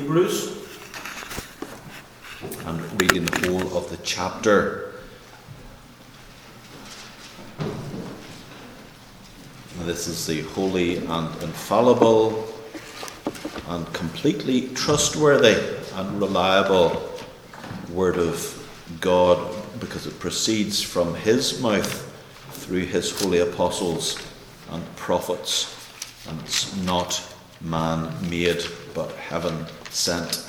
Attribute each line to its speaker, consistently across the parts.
Speaker 1: Hebrews and reading the whole of the chapter. This is the holy and infallible and completely trustworthy and reliable Word of God, because it proceeds from His mouth through His holy apostles and prophets, and it's not man-made but heaven-sent.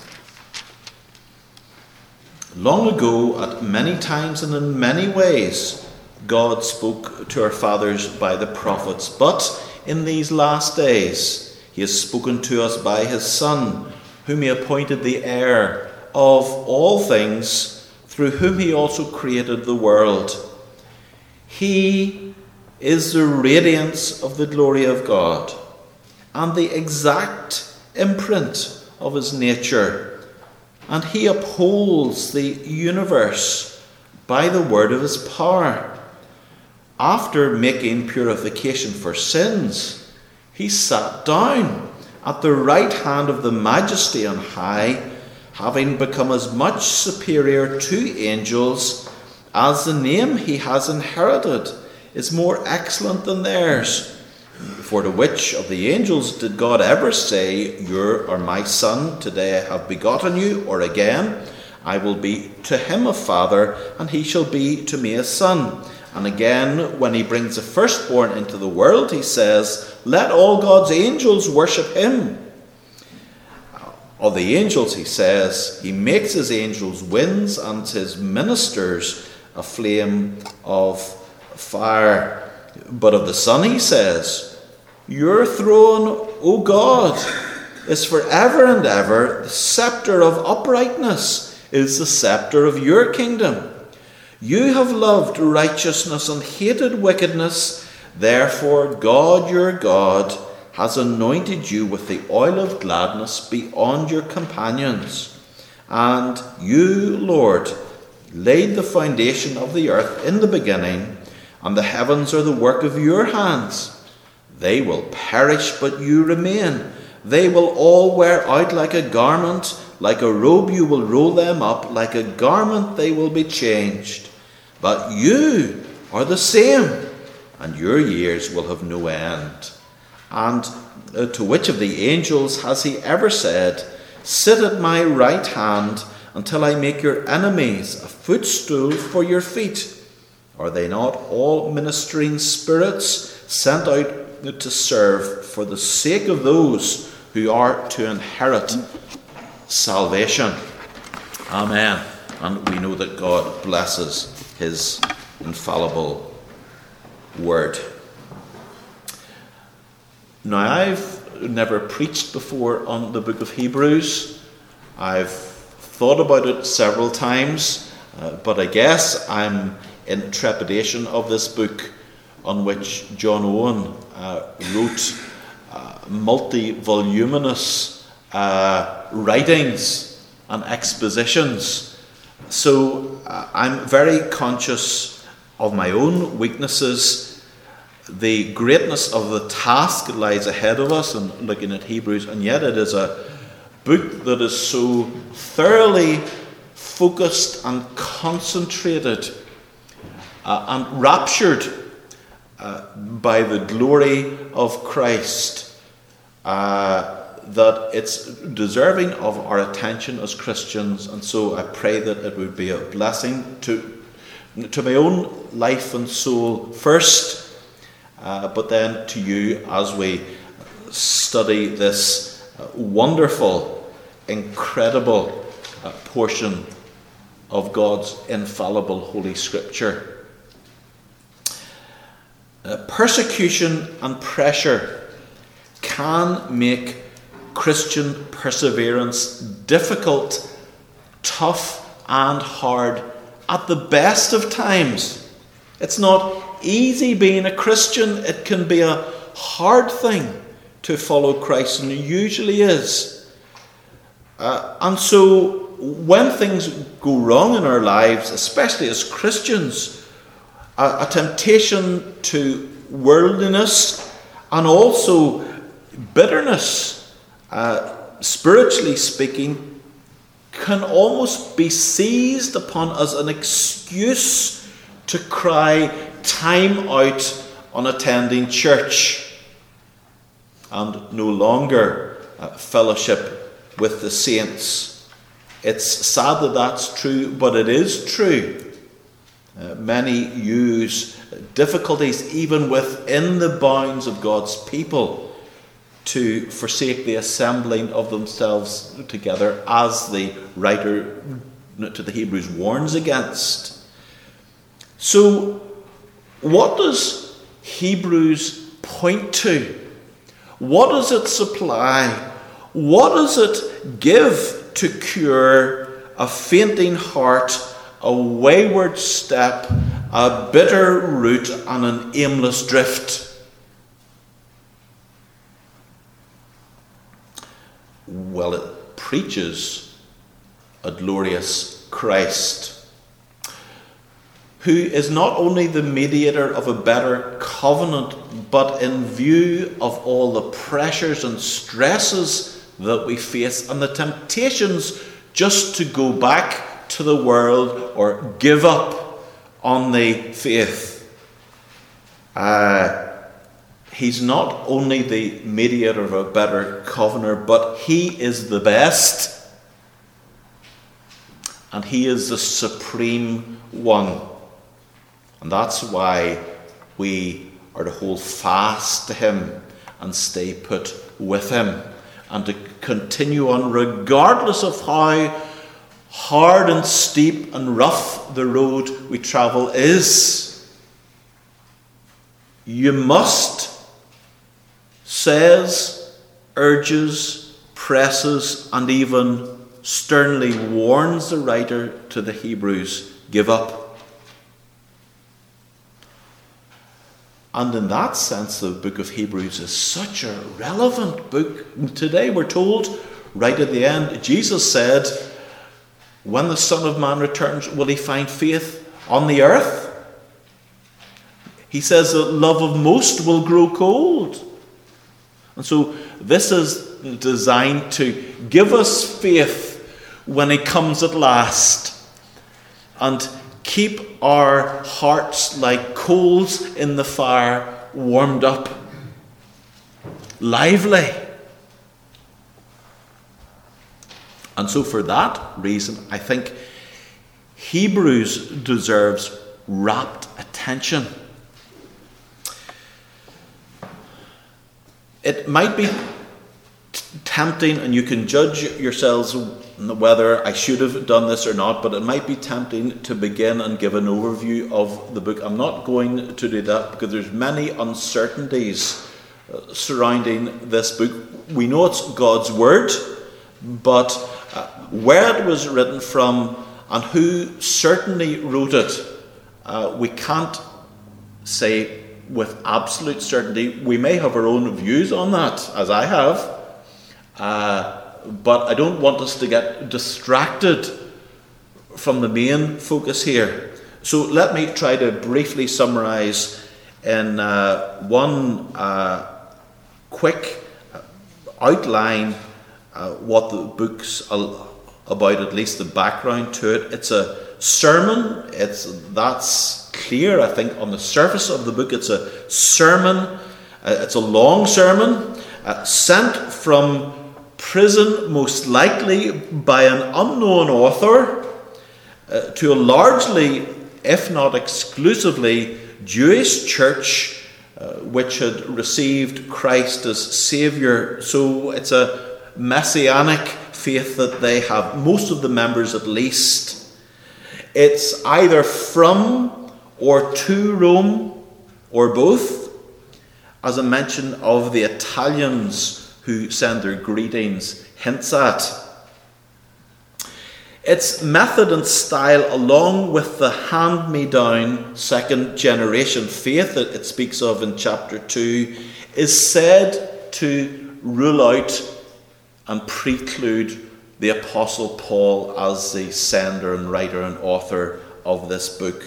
Speaker 1: Long ago, at many times and in many ways, God spoke to our fathers by the prophets, but in these last days He has spoken to us by His Son, whom He appointed the heir of all things, through whom He also created the world. He is the radiance of the glory of God and the exact imprint of His nature, and He upholds the universe by the word of His power. After making purification for sins, He sat down at the right hand of the Majesty on high, having become as much superior to angels as the name He has inherited is more excellent than theirs. For to which of the angels did God ever say, "You are my son, today I have begotten you"? Or again, "I will be to him a father, and he shall be to me a son"? And again, when He brings the firstborn into the world, He says, "Let all God's angels worship Him." Of the angels, He says, "He makes His angels winds and His ministers a flame of fire." But of the Son He says, "Your throne, O God, is forever and ever. The scepter of uprightness is the scepter of your kingdom. You have loved righteousness and hated wickedness. Therefore God, your God, has anointed you with the oil of gladness beyond your companions. And you, Lord, laid the foundation of the earth in the beginning, and the heavens are the work of your hands. They will perish, but you remain. They will all wear out like a garment. Like a robe you will roll them up. Like a garment they will be changed. But you are the same, and your years will have no end." And to which of the angels has He ever said, "Sit at my right hand until I make your enemies a footstool for your feet"? Are they not all ministering spirits sent out to serve for the sake of those who are to inherit salvation? Amen. And we know that God blesses His infallible word. Now, I've never preached before on the book of Hebrews. I've thought about it several times, but I guess I'm in trepidation of this book, on which John Owen wrote multi-voluminous writings and expositions. So I'm very conscious of my own weaknesses, the greatness of the task that lies ahead of us in looking at Hebrews, and yet it is a book that is so thoroughly focused and concentrated and raptured by the glory of Christ, that it's deserving of our attention as Christians. And so I pray that it would be a blessing to my own life and soul first, but then to you as we study this wonderful, incredible portion of God's infallible Holy Scripture. Persecution and pressure can make Christian perseverance difficult, tough, and hard at the best of times. It's not easy being a Christian. It can be a hard thing to follow Christ, and it usually is. And so when things go wrong in our lives, especially as Christians, a temptation to worldliness and also bitterness spiritually speaking, can almost be seized upon as an excuse to cry time out on attending church and no longer fellowship with the saints. It's sad that that's true, but it is true. Many use difficulties even within the bounds of God's people to forsake the assembling of themselves together, as the writer to the Hebrews warns against. So, what does Hebrews point to? What does it supply? What does it give to cure a fainting heart, a wayward step, a bitter root, and an aimless drift? Well, it preaches a glorious Christ, who is not only the mediator of a better covenant, but in view of all the pressures and stresses that we face and the temptations just to go back to the world or give up on the faith. He's not only the mediator of a better covenant, but he is the best. And he is the supreme one. And that's why we are to hold fast to him and stay put with him, and to continue on regardless of how hard and steep and rough the road we travel is. You must, says, urges, presses, and even sternly warns the writer to the Hebrews, give up. And in that sense, the book of Hebrews is such a relevant book. Today we're told, right at the end, Jesus said, when the Son of Man returns, will he find faith on the earth? He says the love of most will grow cold. And so this is designed to give us faith when he comes at last, and keep our hearts like coals in the fire, warmed up, lively. And so for that reason, I think Hebrews deserves rapt attention. It might be tempting, and you can judge yourselves whether I should have done this or not, but it might be tempting to begin and give an overview of the book. I'm not going to do that because there's many uncertainties surrounding this book. We know it's God's word, but where it was written from and who certainly wrote it, we can't say with absolute certainty. We may have our own views on that, as I have, but I don't want us to get distracted from the main focus here. So let me try to briefly summarize in one quick outline what the book's about, at least the background to it. It's a sermon. That's clear, I think, on the surface of the book. It's a sermon. It's a long sermon sent from prison, most likely by an unknown author, to a largely, if not exclusively, Jewish church which had received Christ as Saviour. So it's a messianic faith that they have, most of the members at least. It's either from or to Rome, or both, as a mention of the Italians who send their greetings hints at. Its method and style, along with the hand-me-down second generation faith that it speaks of in chapter 2, is said to rule out and preclude the Apostle Paul as the sender and writer and author of this book.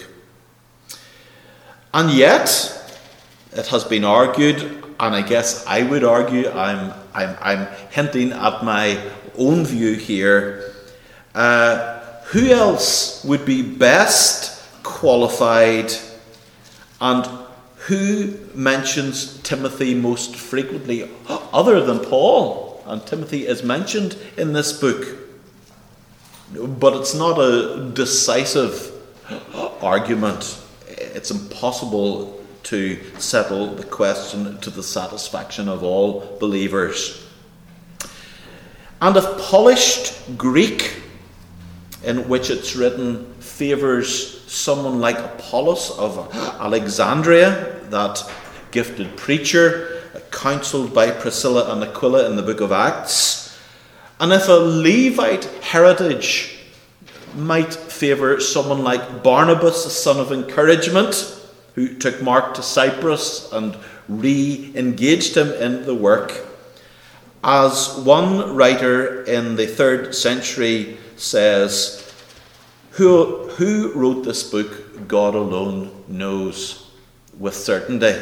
Speaker 1: And yet, it has been argued, and I guess I would argue, I'm I'm hinting at my own view here. Who else would be best qualified, and who mentions Timothy most frequently other than Paul? And Timothy is mentioned in this book. But it's not a decisive argument. It's impossible to settle the question to the satisfaction of all believers. And if polished Greek, in which it's written, favours someone like Apollos of Alexandria, that gifted preacher, counselled by Priscilla and Aquila in the book of Acts, and if a Levite heritage might favour someone like Barnabas, a son of encouragement, who took Mark to Cyprus and re-engaged him in the work, as one writer in the 3rd century says, who wrote this book, God alone knows with certainty.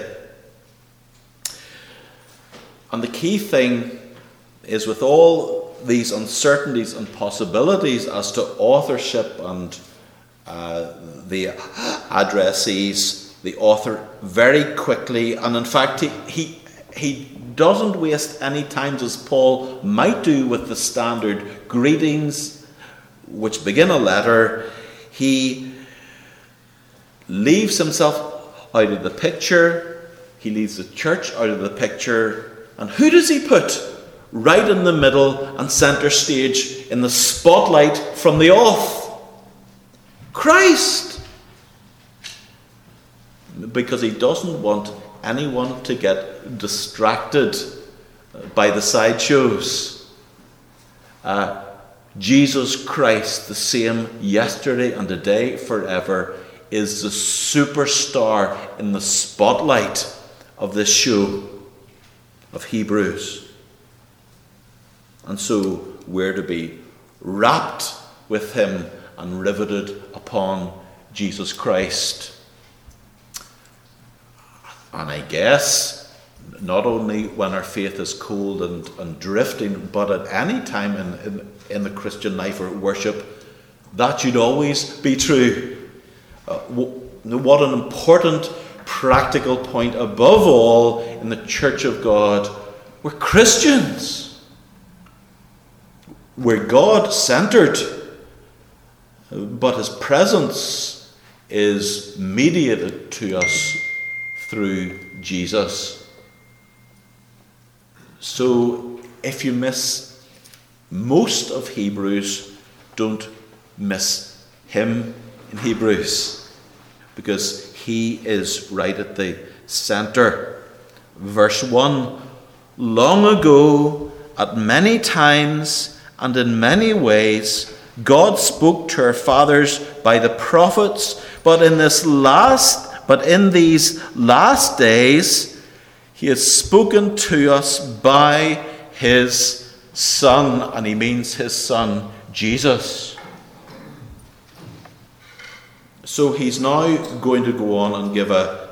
Speaker 1: And the key thing is, with all these uncertainties and possibilities as to authorship and the addressees, the author very quickly, and in fact he doesn't waste any time, as Paul might do with the standard greetings which begin a letter. He leaves himself out of the picture. He leaves the church out of the picture. And who does he put right in the middle and centre stage in the spotlight from the off? Christ! Because he doesn't want anyone to get distracted by the sideshows. Jesus Christ, the same yesterday and today, forever, is the superstar in the spotlight of this show of Hebrews. And so we're to be wrapped with him and riveted upon Jesus Christ. And I guess not only when our faith is cold and drifting, but at any time in the Christian life or worship, that should always be true. What an important practical point above all in the Church of God. We're Christians. We're God-centered. But his presence is mediated to us through Jesus. So if you miss most of Hebrews, don't miss him in Hebrews, because he is right at the centre. Verse 1, long ago, at many times and in many ways, God spoke to our fathers by the prophets, but in these last days, he has spoken to us by his Son, and he means his Son, Jesus. So he's now going to go on and give a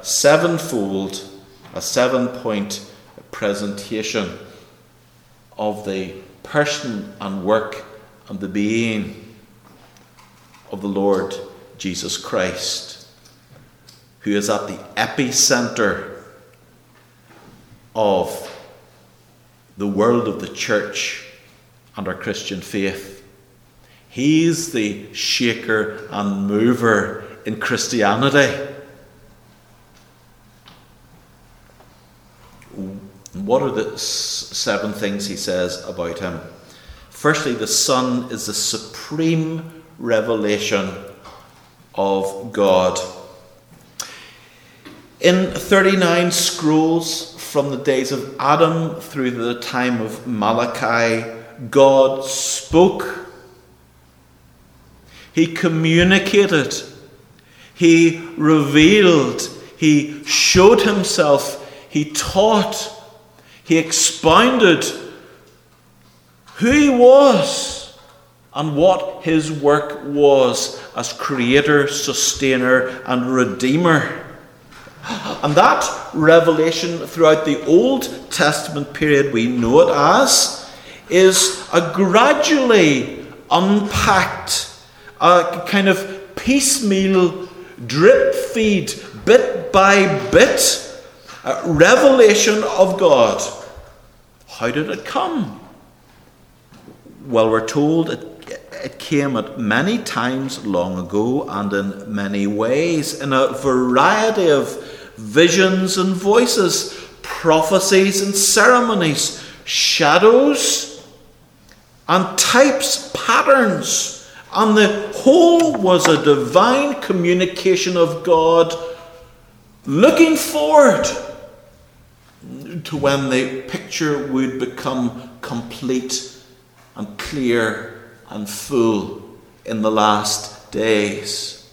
Speaker 1: 7-point presentation of the person and work and the being of the Lord Jesus Christ, who is at the epicenter of the world of the church and our Christian faith. He's the shaker and mover in Christianity. What are the 7 things he says about him? Firstly, the Son is the supreme revelation of God. In 39 scrolls from the days of Adam through the time of Malachi, God spoke. He communicated. He revealed. He showed himself. He taught. He expounded who he was and what his work was as creator, sustainer, and redeemer. And that revelation throughout the Old Testament period, we know it as, is a gradually unpacked, a kind of piecemeal drip feed, bit by bit, revelation of God. How did it come? Well, we're told it came at many times long ago and in many ways, in a variety of visions and voices, prophecies and ceremonies, shadows and types, patterns. And the whole was a divine communication of God looking forward to when the picture would become complete and clear and full in the last days.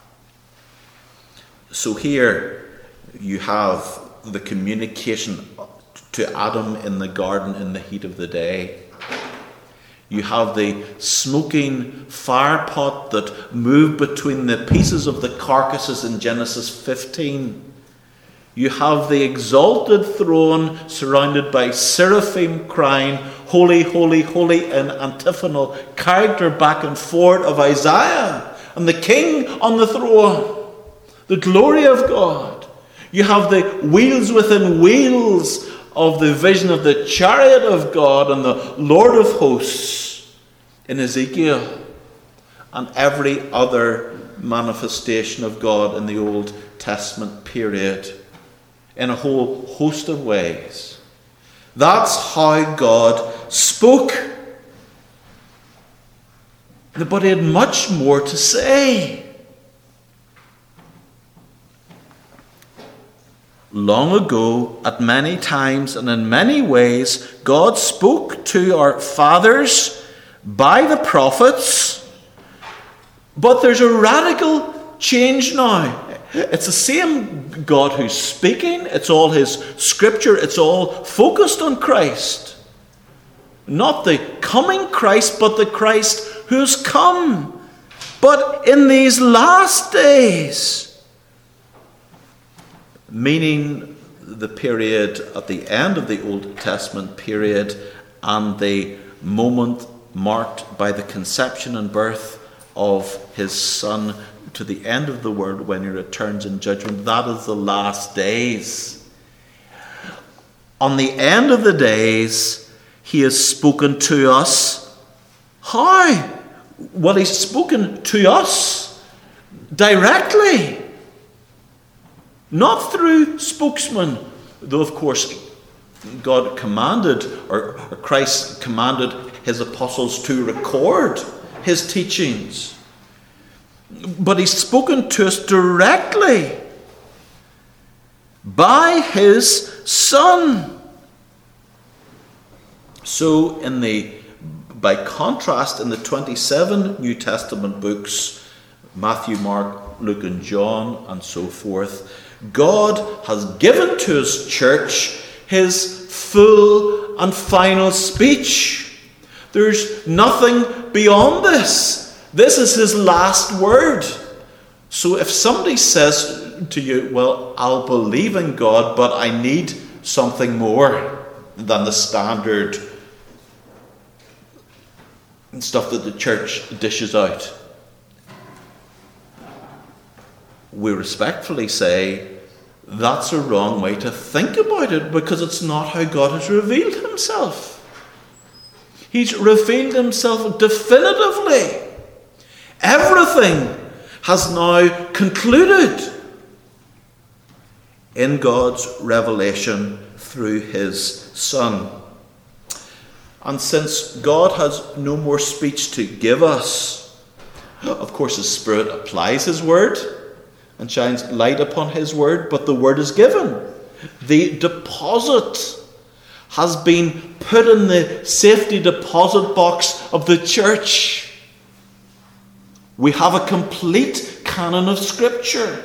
Speaker 1: So here you have the communication to Adam in the garden in the heat of the day. You have the smoking fire pot that moved between the pieces of the carcasses in Genesis 15. You have the exalted throne surrounded by seraphim crying, "Holy, holy, holy," in antiphonal character back and forth of Isaiah. And the king on the throne. The glory of God. You have the wheels within wheels of the vision of the chariot of God and the Lord of hosts in Ezekiel. And every other manifestation of God in the Old Testament period. In a whole host of ways. That's how God spoke. But he had much more to say. Long ago, at many times and in many ways, God spoke to our fathers by the prophets. But there's a radical change now. It's the same God who's speaking. It's all his scripture. It's all focused on Christ. Not the coming Christ, but the Christ who's come. But in these last days, meaning the period at the end of the Old Testament period and the moment marked by the conception and birth of his Son to the end of the world when he returns in judgment. That is the last days. On the end of the days, he has spoken to us. How? Well, he's spoken to us directly. Not through spokesmen, though of course God commanded, or Christ commanded his apostles to record his teachings. But he's spoken to us directly by his Son. So by contrast, in the 27 New Testament books, Matthew, Mark, Luke and John and so forth, God has given to his church his full and final speech. There's nothing beyond this. This is his last word. So if somebody says to you, well, I'll believe in God, but I need something more than the standard stuff that the church dishes out, we respectfully say that's a wrong way to think about it, because it's not how God has revealed himself. He's revealed himself definitively. Everything has now concluded in God's revelation through his Son. And since God has no more speech to give us, of course his Spirit applies his word and shines light upon his word, but the word is given. The deposit has been put in the safety deposit box of the church. We have a complete canon of Scripture.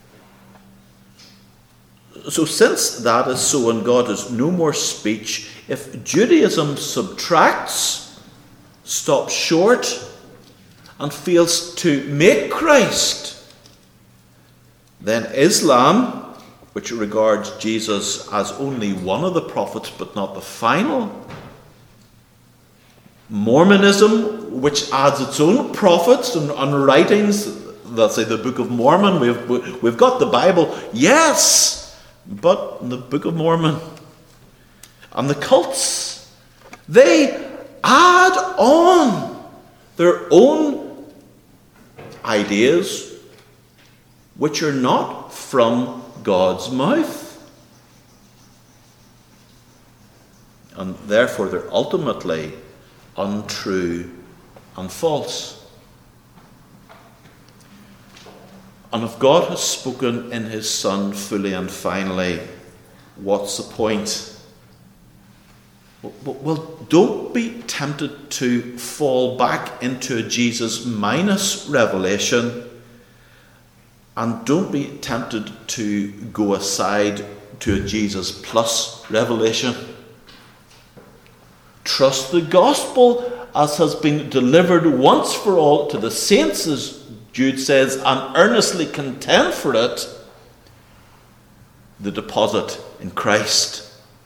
Speaker 1: So since that is so and God has no more speech, if Judaism subtracts, stops short, and fails to make Christ, then Islam which regards Jesus as only one of the prophets but not the final. Mormonism, which adds its own prophets and writings, let's say the Book of Mormon. We've got the Bible, yes, but the Book of Mormon and the cults, they add on their own ideas which are not from God's mouth. And therefore they're ultimately untrue and false. And if God has spoken in his Son fully and finally, what's the point? Well, don't be tempted to fall back into a Jesus minus revelation, and don't be tempted to go aside to a Jesus plus revelation. Trust the gospel as has been delivered once for all to the saints, as Jude says, and earnestly contend for it, the deposit in Christ.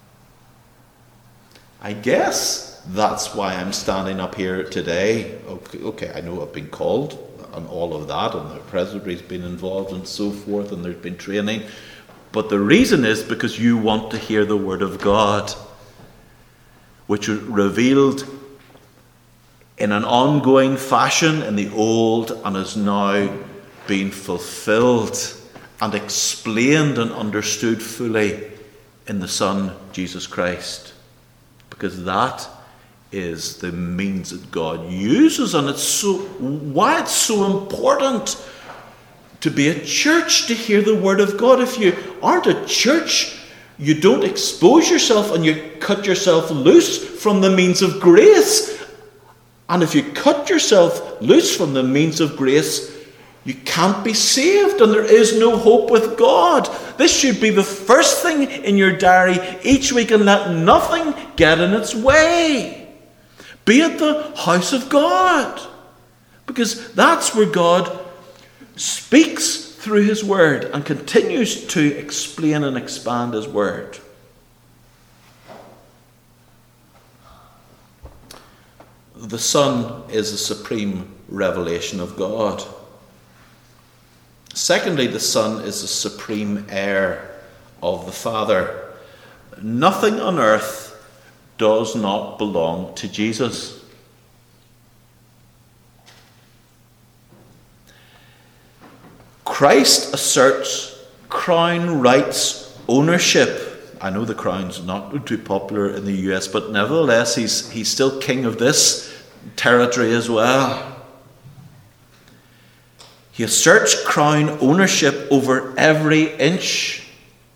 Speaker 1: I guess that's why I'm standing up here today. Okay, I know I've been called and all of that, and the presbytery's been involved and so forth, and there's been training. But the reason is because you want to hear the word of God, which was revealed in an ongoing fashion in the old and is now being fulfilled and explained and understood fully in the Son, Jesus Christ. Because that is the means that God uses, and why it's so important to be a church, to hear the word of God. If you aren't a church, you don't expose yourself and you cut yourself loose from the means of grace. And if you cut yourself loose from the means of grace, you can't be saved, and there is no hope with God. This should be the first thing in your diary each week, and let nothing get in its way. Be at the house of God, because that's where God speaks through his word and continues to explain and expand his word. The Son is the supreme revelation of God. Secondly, the Son is the supreme heir of the Father. Nothing on earth does not belong to Jesus. Christ asserts crown rights ownership. I know the crown's not too popular in the US, but nevertheless he's still king of this territory as well. He asserts crown ownership over every inch.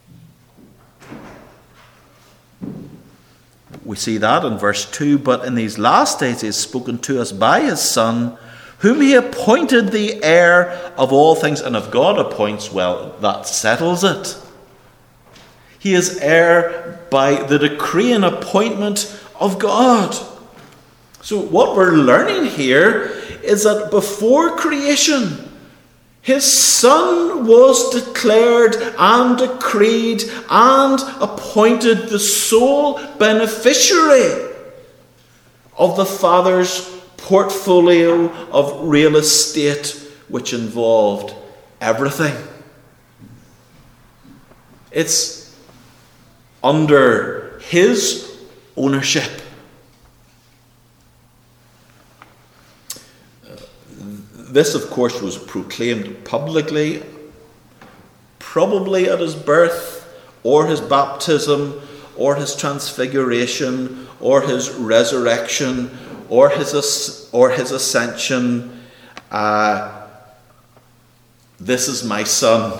Speaker 1: We see that in verse 2. But in these last days he has spoken to us by his Son, whom he appointed the heir of all things. And if God appoints, well, that settles it. He is heir by the decree and appointment of God. So what we're learning here is that before creation, his Son was declared and decreed and appointed the sole beneficiary of the Father's portfolio of real estate, which involved everything. It's under his ownership. This, of course, was proclaimed publicly, probably at his birth, or his baptism, or his transfiguration, or his resurrection, or his ascension. This is my Son,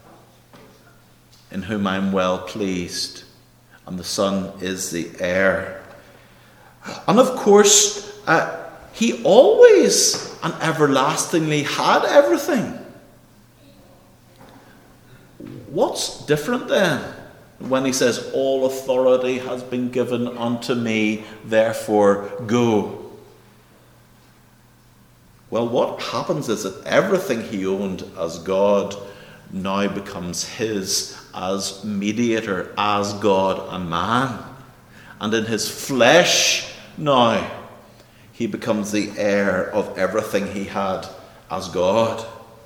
Speaker 1: in whom I am well pleased. And the Son is the heir. And of course, he always and everlastingly had everything. What's different then when he says, all authority has been given unto me, therefore go? Well, what happens is that everything he owned as God now becomes his as mediator, as God and man. And in his flesh now, he becomes the heir of everything he had as God.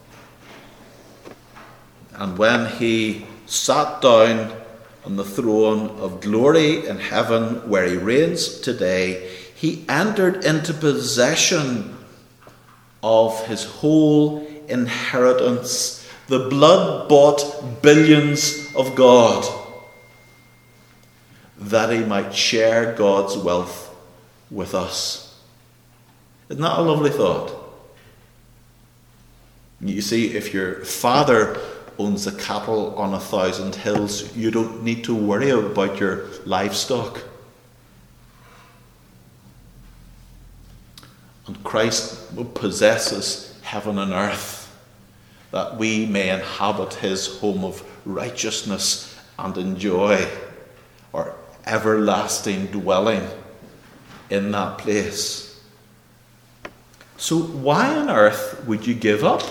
Speaker 1: And when he sat down on the throne of glory in heaven, where he reigns today, he entered into possession of his whole inheritance, the blood-bought billions of God, that he might share God's wealth with us. Isn't that a lovely thought? You see, if your father owns the cattle on 1,000 hills, you don't need to worry about your livestock. And Christ possesses heaven and earth, that we may inhabit his home of righteousness and enjoy our everlasting dwelling in that place. So why on earth would you give up,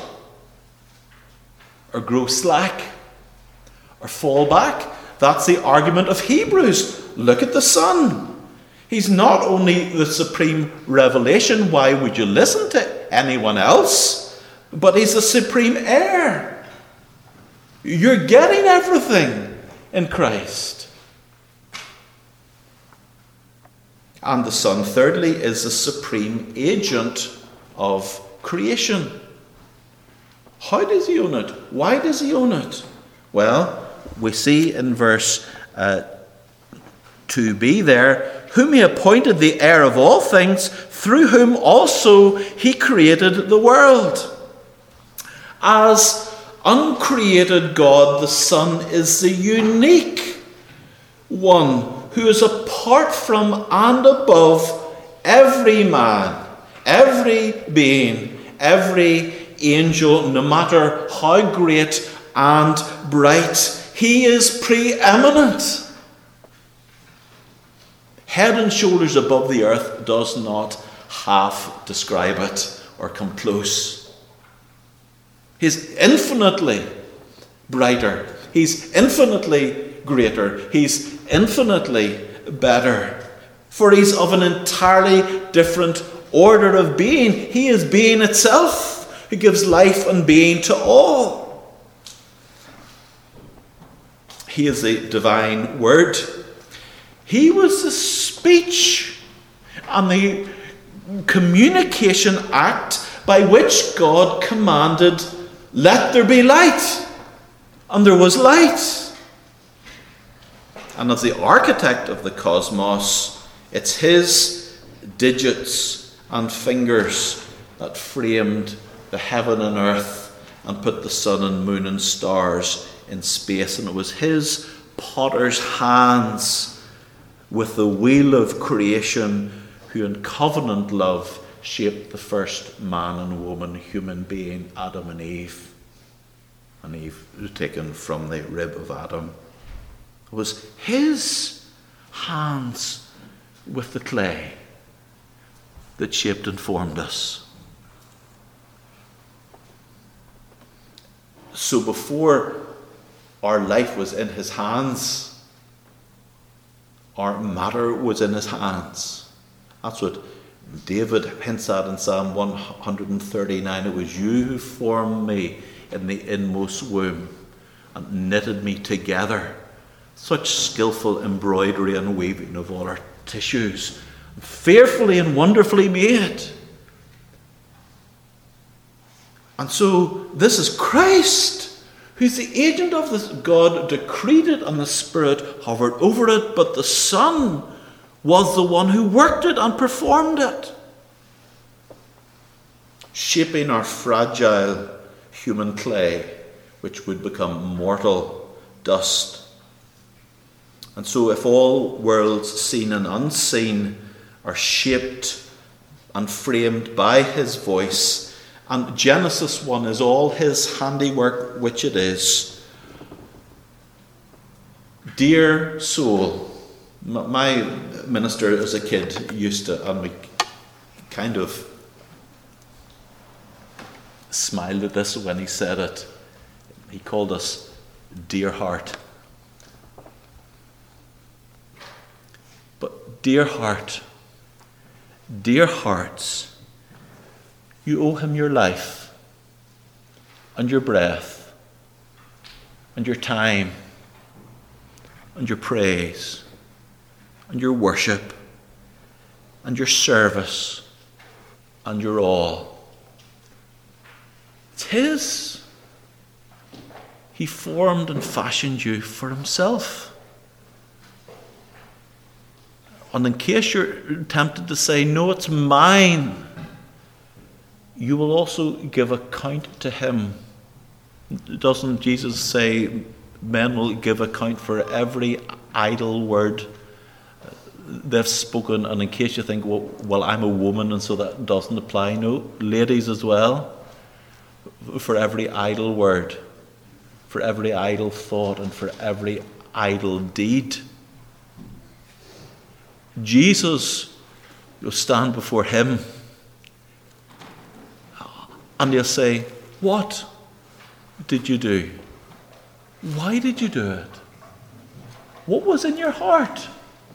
Speaker 1: or grow slack, or fall back? That's the argument of Hebrews. Look at the Son. He's not only the supreme revelation. Why would you listen to anyone else? But he's the supreme heir. You're getting everything in Christ. And the Son, thirdly, is the supreme agent of creation. How does he own it? Why does he own it? Well, we see in verse 2b there, whom he appointed the heir of all things, through whom also he created the world. As uncreated God, the Son is the unique one who is apart from and above every man, every being, every angel, no matter how great and bright. He is preeminent. Head and shoulders above the earth does not half describe it or come close. He's infinitely brighter. He's infinitely greater. He's infinitely better. For he's of an entirely different order of being. He is being itself, who gives life and being to all. He is the divine Word. He was the speech and the communication act by which God commanded, "Let there be light," and there was light. And as the architect of the cosmos, it's his digits and fingers that framed the heaven and earth and put the sun and moon and stars in space. And it was his potter's hands with the wheel of creation, who in covenant love shaped the first man and woman, human being, Adam and Eve. And Eve was taken from the rib of Adam. It was his hands with the clay that shaped and formed us. So before our life was in his hands, our matter was in his hands. That's what David hints at in Psalm 139. It was you who formed me in the inmost womb and knitted me together. Such skillful embroidery and weaving of all our tissues, fearfully and wonderfully made. And so this is Christ, who's the agent of this. God decreed it and the Spirit hovered over it, but the Son was the one who worked it and performed it, shaping our fragile human clay, which would become mortal dust. And so if all worlds seen and unseen are shaped and framed by his voice, and Genesis 1 is all his handiwork, which it is. Dear soul, my minister as a kid used to, and we kind of smiled at this when he said it. He called us dear heart. But dear heart, dear hearts, you owe him your life and your breath and your time and your praise and your worship and your service and your all. It's his. He formed and fashioned you for himself. And in case you're tempted to say, no, it's mine, you will also give account to him. Doesn't Jesus say men will give account for every idle word they've spoken? And in case you think, well, I'm a woman and so that doesn't apply. No, ladies as well. For every idle word, for every idle thought, and for every idle deed. Jesus, you'll stand before him and you'll say, what did you do? Why did you do it? What was in your heart?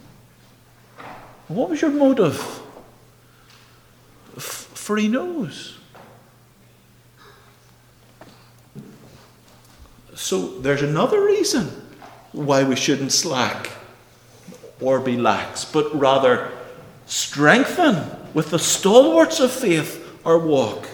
Speaker 1: What was your motive? For he knows. So there's another reason why we shouldn't slack or be lax, but rather strengthen with the stalwarts of faith our walk.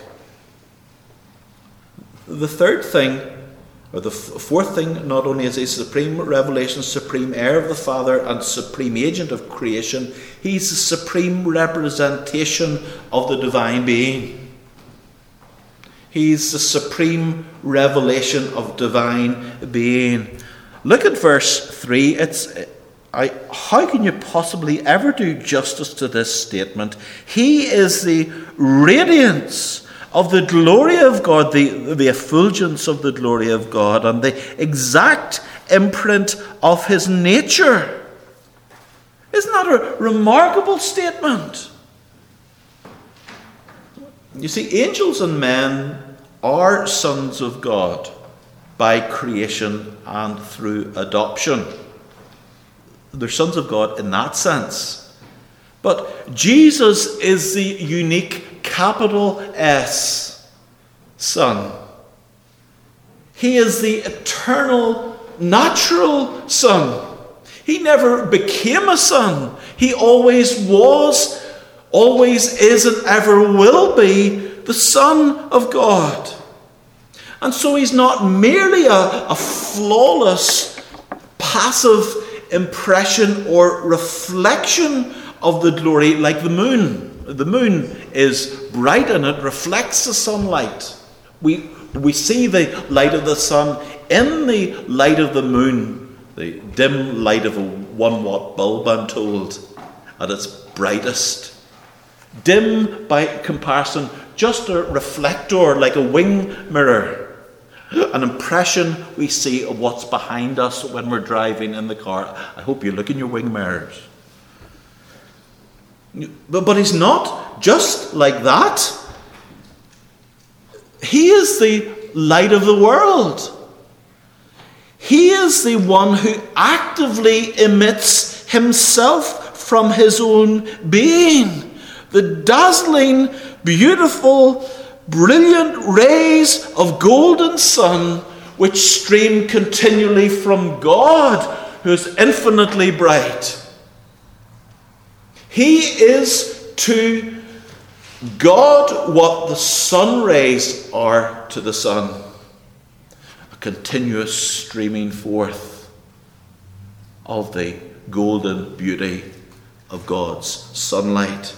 Speaker 1: The third thing, or the fourth thing, not only is he supreme revelation, supreme heir of the Father, and supreme agent of creation, he's the supreme representation of the divine being. He's the supreme revelation of divine being. Look at verse 3. How can you possibly ever do justice to this statement? He is the radiance of the glory of God, the effulgence of the glory of God, and the exact imprint of his nature. Isn't that a remarkable statement? You see, angels and men are sons of God by creation and through adoption. They're sons of God in that sense. But Jesus is the unique capital S Son. He is the eternal, natural Son. He never became a son. He always was, always is, and ever will be the Son of God. And so he's not merely a flawless, passive impression or reflection of the glory like the moon. The moon is bright and it reflects the sunlight. We see the light of the sun in the light of the moon, the dim light of a 1-watt bulb, I'm told, at its brightest. Dim by comparison, just a reflector like a wing mirror. An impression we see of what's behind us when we're driving in the car. I hope you look in your wing mirrors. But he's not just like that. He is the light of the world. He is the one who actively emits himself from his own being. The dazzling, beautiful, brilliant rays of golden sun which stream continually from God, who is infinitely bright. He is to God what the sun rays are to the sun. A continuous streaming forth of the golden beauty of God's sunlight.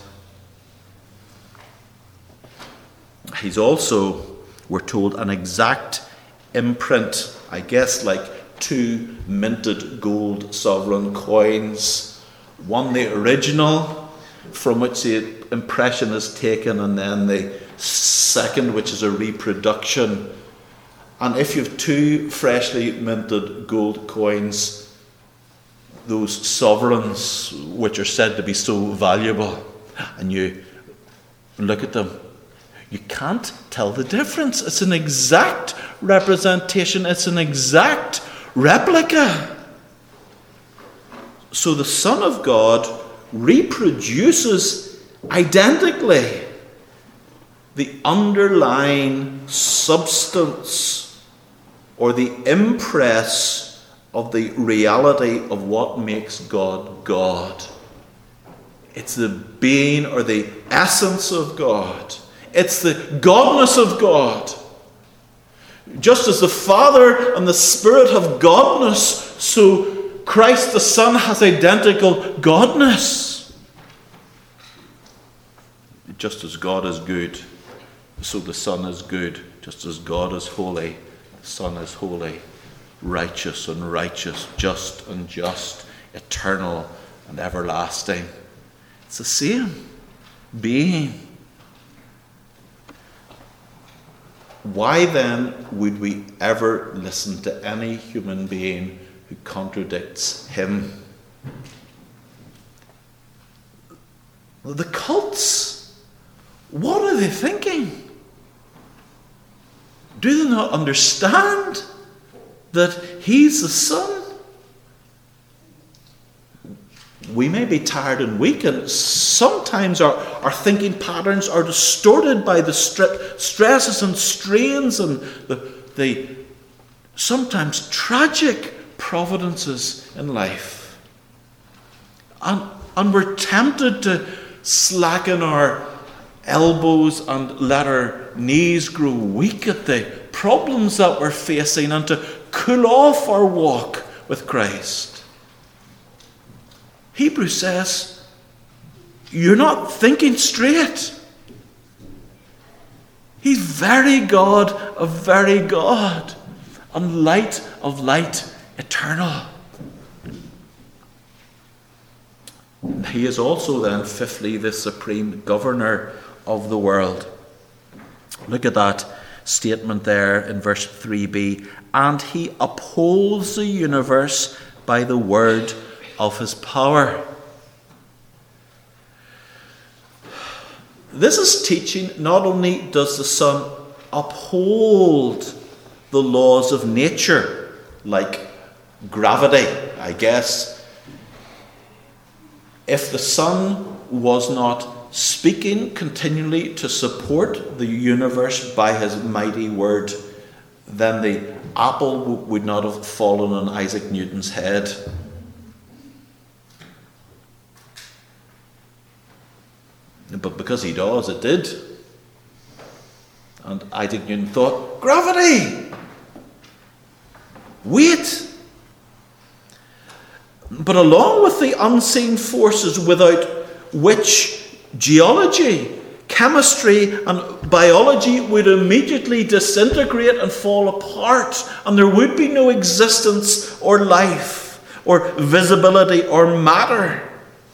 Speaker 1: He's also, we're told, an exact imprint, I guess like 2 minted gold sovereign coins. One, the original, from which the impression is taken, and then the second, which is a reproduction. And if you have 2 freshly minted gold coins, those sovereigns, which are said to be so valuable, and you look at them, You can't tell the difference. It's an exact representation. It's an exact replica. So the Son of God reproduces identically the underlying substance or the impress of the reality of what makes God God. It's the being or the essence of God. It's the godness of God. Just as the Father and the Spirit have godness, so Christ the Son has identical godness. Just as God is good, so the Son is good. Just as God is holy, the Son is holy. Righteous and righteous, just and just, eternal and everlasting. It's the same being. Why then would we ever listen to any human being who contradicts him? The cults, what are they thinking? Do they not understand that he's the Son? We may be tired and weak, and sometimes our thinking patterns are distorted by the stresses and strains and the sometimes tragic providences in life. And we're tempted to slacken our elbows and let our knees grow weak at the problems that we're facing and to cool off our walk with Christ. Hebrews says, you're not thinking straight. He's very God of very God, and light of light eternal. He is also then, fifthly, the supreme governor of the world. Look at that statement there in verse 3b. And he upholds the universe by the word of his power. This is teaching not only does the Son uphold the laws of nature, like gravity, I guess. If the Son was not speaking continually to support the universe by his mighty word, then the apple would not have fallen on Isaac Newton's head. But because he does, it did. And Isaac Newton thought, gravity! Weight! But along with the unseen forces without which geology, chemistry and biology would immediately disintegrate and fall apart, and there would be no existence or life or visibility or matter.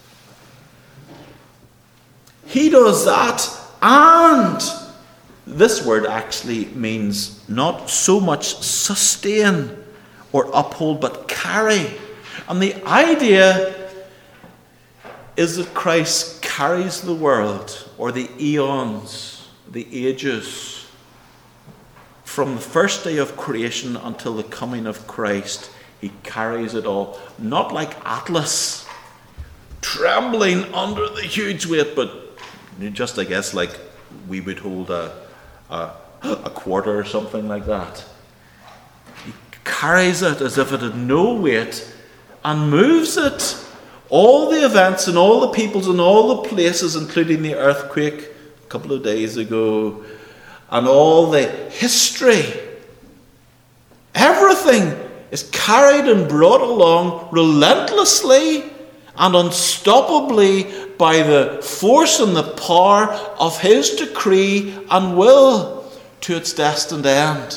Speaker 1: He does that, and this word actually means not so much sustain or uphold, but carry. And the idea is that Christ carries the world, or the eons, the ages, from the first day of creation until the coming of Christ. He carries it all, not like Atlas, trembling under the huge weight, but just, I guess, like we would hold a quarter or something like that. He carries it as if it had no weight and moves it. All the events and all the peoples and all the places, including the earthquake a couple of days ago, and all the history, everything is carried and brought along relentlessly and unstoppably by the force and the power of his decree and will to its destined end.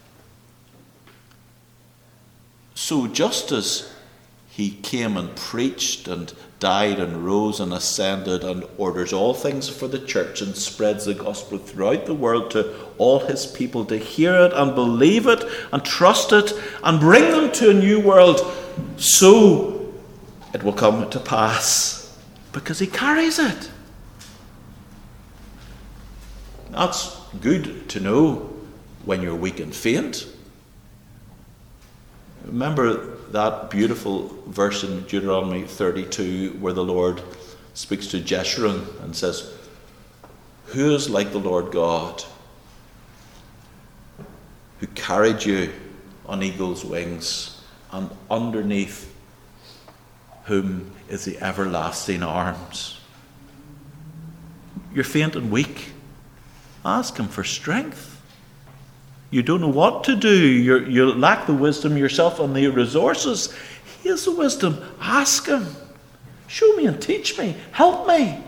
Speaker 1: So just as he came and preached and died and rose and ascended and orders all things for the church and spreads the gospel throughout the world to all his people to hear it and believe it and trust it and bring them to a new world, so it will come to pass because he carries it. That's good to know when you're weak and faint. Remember that beautiful verse in Deuteronomy 32 where the Lord speaks to Jeshurun and says, "Who is like the Lord God, who carried you on eagle's wings, and underneath whom is the everlasting arms?" You're faint and weak. Ask him for strength. You don't know what to do. You lack the wisdom yourself and the resources. He has the wisdom. Ask him. Show me and teach me. Help me.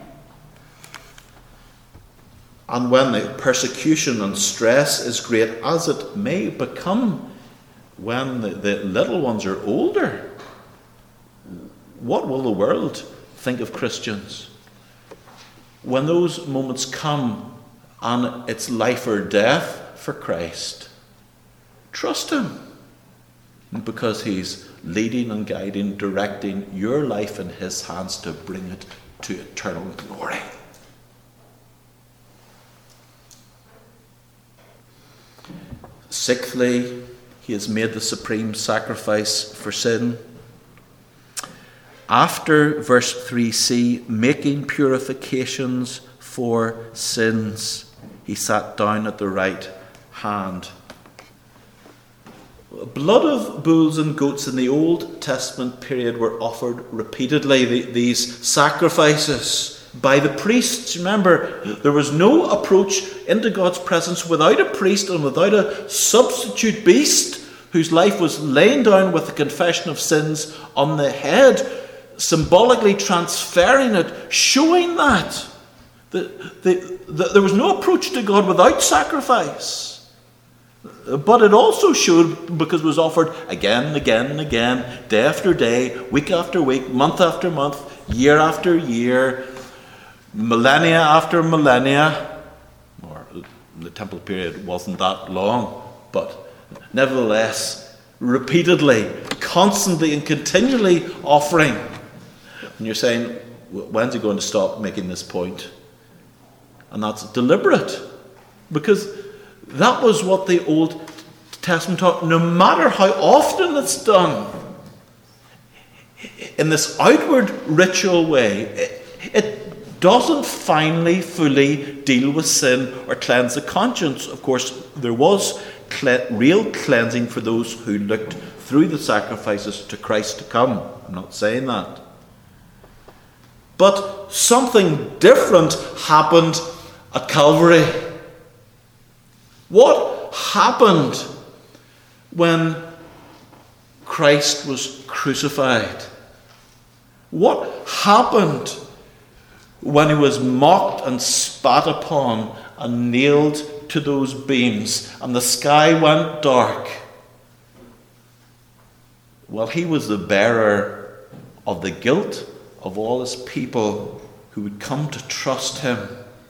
Speaker 1: And when the persecution and stress is great, as it may become when the little ones are older, what will the world think of Christians? When those moments come and it's life or death for Christ, trust him, because he's leading and guiding, directing your life in his hands to bring it to eternal glory. Sixthly, he has made the supreme sacrifice for sin. After verse 3c, making purifications for sins, he sat down at the right hand. Blood of bulls and goats in the Old Testament period were offered repeatedly, these sacrifices, by the priests. Remember, there was no approach into God's presence without a priest and without a substitute beast whose life was laying down with the confession of sins on the head, symbolically transferring it, showing that there was no approach to God without sacrifice. But it also showed, because it was offered again and again and again, day after day, week after week, month after month, year after year, millennia after millennia. Or the temple period wasn't that long, but nevertheless, repeatedly, constantly and continually offering. And you're saying, when's he going to stop making this point? And that's deliberate, because that was what the Old Testament taught. No matter how often it's done, in this outward ritual way, it doesn't finally, fully deal with sin or cleanse the conscience. Of course, there was real cleansing for those who looked through the sacrifices to Christ to come. I'm not saying that. But something different happened at Calvary. What happened when Christ was crucified? What happened when he was mocked and spat upon and nailed to those beams and the sky went dark? Well, he was the bearer of the guilt of all his people who would come to trust him.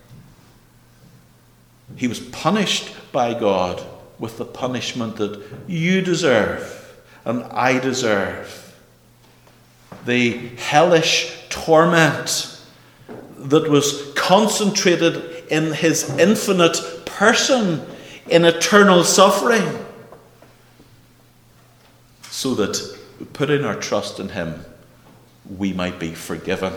Speaker 1: He was punished by God with the punishment that you deserve and I deserve. The hellish torment that was concentrated in his infinite person in eternal suffering, so that putting our trust in him, we might be forgiven.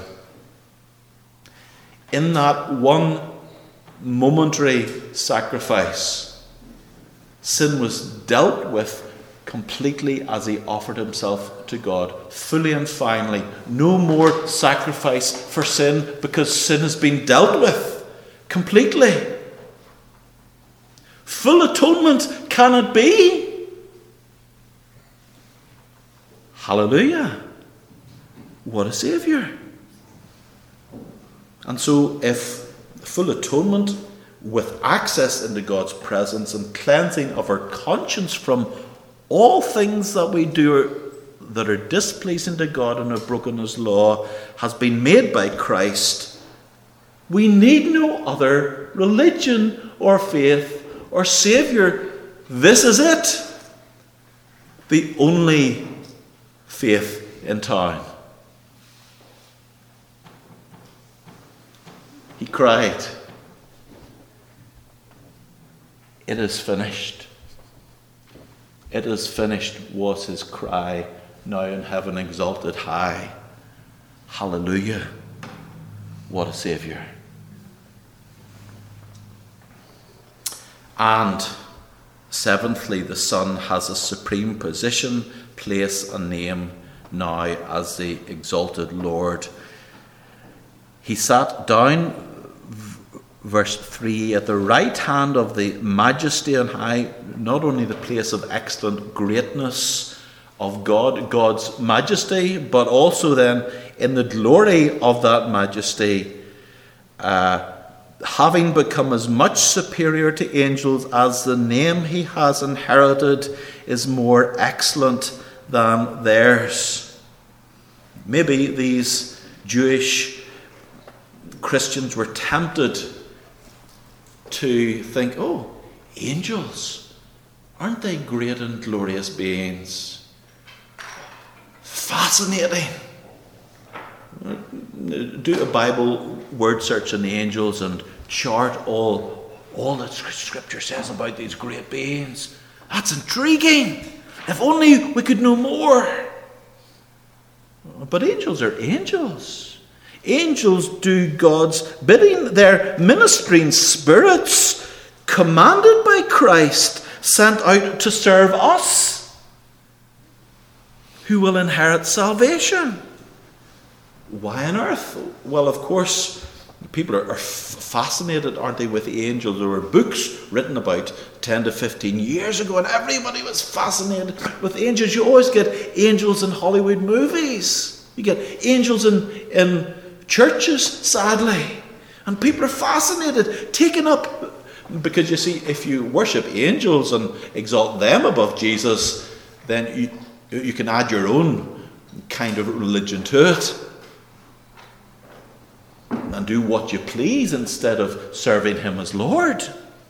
Speaker 1: In that one momentary sacrifice, sin was dealt with completely as he offered himself to God, fully and finally. No more sacrifice for sin, because sin has been dealt with completely. Full atonement can it be? Hallelujah. What a Saviour. And so if full atonement with access into God's presence and cleansing of our conscience from all things that we do that are displeasing to God and have broken his law has been made by Christ, we need no other religion or faith or Saviour. This is it. The only faith in town. He cried, "It is finished. It is finished," was his cry, now in heaven exalted high. Hallelujah. What a Saviour. And seventhly, the Son has a supreme position, place and name now as the exalted Lord. He sat down, verse 3, at the right hand of the majesty on high, not only the place of excellent greatness of God, God's majesty, but also then in the glory of that majesty, having become as much superior to angels as the name he has inherited is more excellent than theirs. Maybe these Jewish Christians were tempted to think, "Oh, angels, aren't they great and glorious beings? Fascinating. Do a Bible word search on the angels and chart all that Scripture says about these great beings. That's intriguing. If only we could know more." But angels are angels. Angels do God's bidding. They're ministering spirits commanded by Christ, sent out to serve us, who will inherit salvation. Why on earth? Well, of course, people are fascinated, aren't they, with the angels. There were books written about 10 to 15 years ago, and everybody was fascinated with angels. You always get angels in Hollywood movies. You get angels in churches, sadly. And people are fascinated, taken up. Because you see, if you worship angels and exalt them above Jesus, then you can add your own kind of religion to it and do what you please instead of serving him as Lord.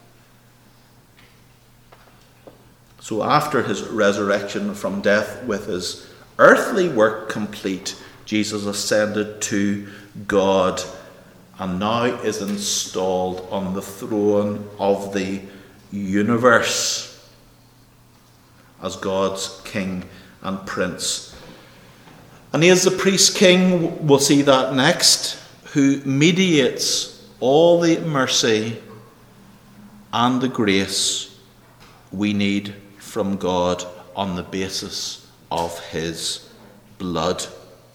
Speaker 1: So after his resurrection from death, with his earthly work complete, Jesus ascended to God and now is installed on the throne of the universe as God's King and Prince. And he is the priest king, we'll see that next, who mediates all the mercy and the grace we need from God on the basis of his blood.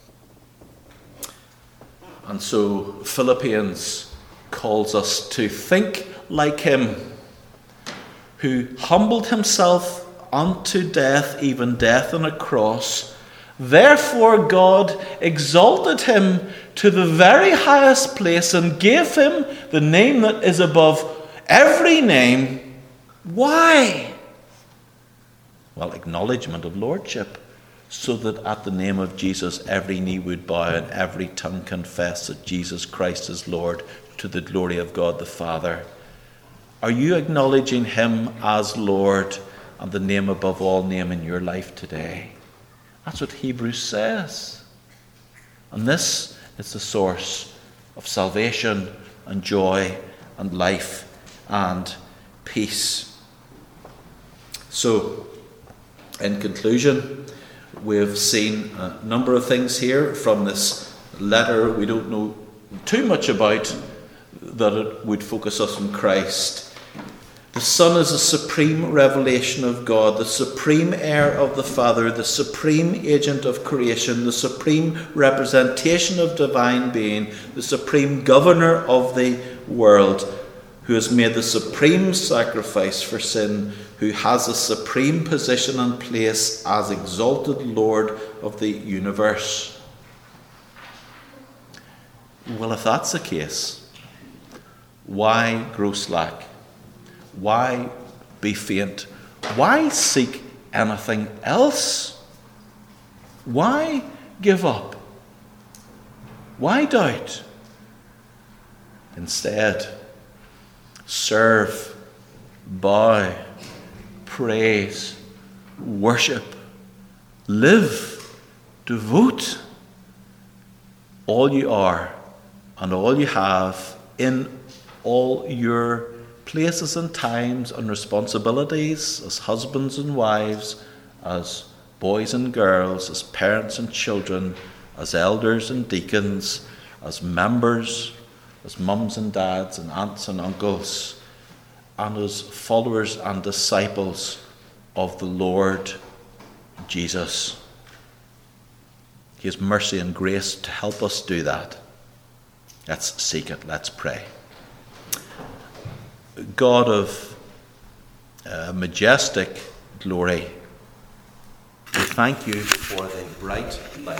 Speaker 1: And so Philippians calls us to think like him, who humbled himself unto death, even death on a cross. Therefore God exalted him to the very highest place and gave him the name that is above every name. Why? Well, acknowledgement of lordship, so that at the name of Jesus every knee would bow and every tongue confess that Jesus Christ is Lord, to the glory of God the Father. Are you acknowledging him as Lord and the name above all name in your life today? That's what Hebrews says. And this is the source of salvation and joy and life and peace. So, in conclusion, we've seen a number of things here from this letter we don't know too much about, that it would focus us on Christ. The Son is a supreme revelation of God, the supreme heir of the Father, the supreme agent of creation, the supreme representation of divine being, the supreme governor of the world, who has made the supreme sacrifice for sin, who has a supreme position and place as exalted Lord of the universe. Well, if that's the case, why grow slack? Why be faint? Why seek anything else? Why give up? Why doubt? Instead, serve, bow, praise, worship, live, devote all you are and all you have in all your places and times and responsibilities as husbands and wives, as boys and girls, as parents and children, as elders and deacons, as members, as mums and dads and aunts and uncles, and as followers and disciples of the Lord Jesus. He has mercy and grace to help us do that. Let's seek it. Let's pray. God of majestic glory, we thank you for the bright light